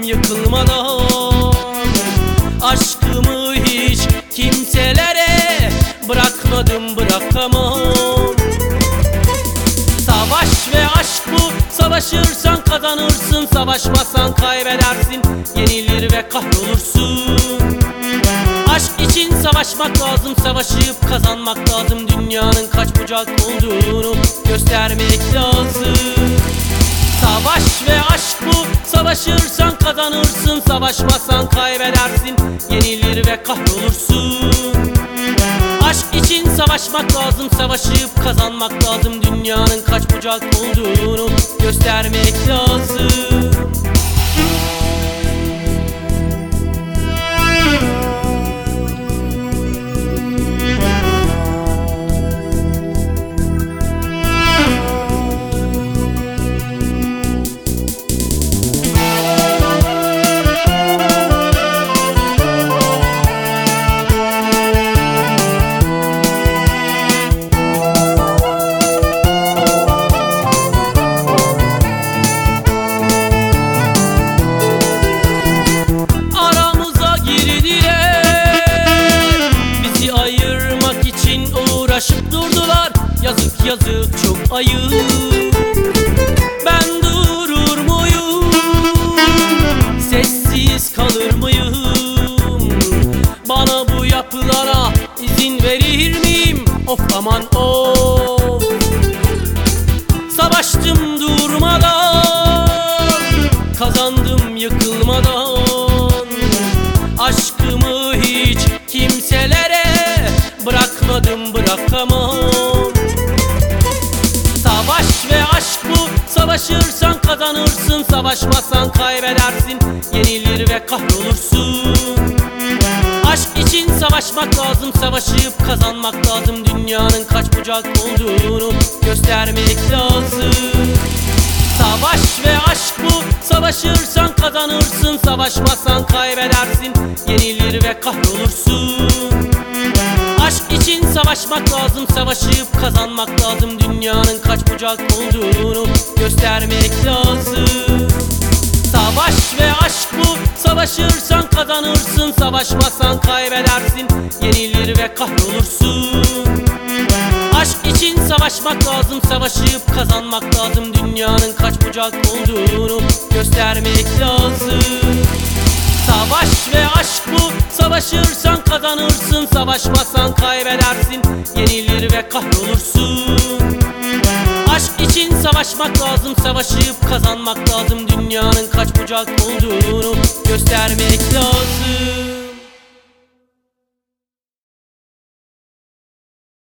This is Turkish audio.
yıkılmadan. Aşkımı hiç kimselere bırakmadım, bırakamam. Savaş ve aşk bu, savaşırsan kazanırsın, savaşmazsan kaybedersin, yenilir ve kahrolursun. Aşk için savaşmak lazım, savaşıp kazanmak lazım, dünyanın kaç bucak olduğunu göstermek lazım. Savaş ve aşk bu, savaşırsan kazanırsın, savaşmazsan kaybedersin, yenilir ve kahrolursun. Aşk için savaşmak lazım, savaşıp kazanmak lazım, dünyanın kaç bucak olduğunu göstermek lazım. Uğraşıp durdular, yazık yazık çok ayıp. Ben durur muyum, sessiz kalır mıyım? Bana bu yapılara izin verir miyim? Of aman of. Savaştım durmadan, kazandım yıkılmadan. Aşkımı hiç kimselere bırakmadım, bırakamam. Savaş ve aşk bu, savaşırsan kazanırsın, savaşmazsan kaybedersin, yenilir ve kahrolursun. Aşk için savaşmak lazım, savaşıp kazanmak lazım, dünyanın kaç bucak olduğunu göstermek lazım. Savaş ve aşk bu, savaşırsan kazanırsın, savaşmazsan kaybedersin, yenilir ve kahrolursun. Aşk için savaşmak lazım, savaşıp kazanmak lazım, dünyanın kaç bucak olduğunu göstermek lazım. Savaş ve aşk bu, savaşırsan kazanırsın, savaşmazsan kaybedersin, yenilir ve kahrolursun. Aşk için savaşmak lazım, savaşıp kazanmak lazım, dünyanın kaç bucak olduğunu göstermek lazım. Savaş ve aşk bu, savaşırsan kazanırsın, savaşmazsan kaybedersin, yenilir ve kahrolursun. Aşk için savaşmak lazım, savaşıp kazanmak lazım, dünyanın kaç bucak olduğunu göstermek lazım.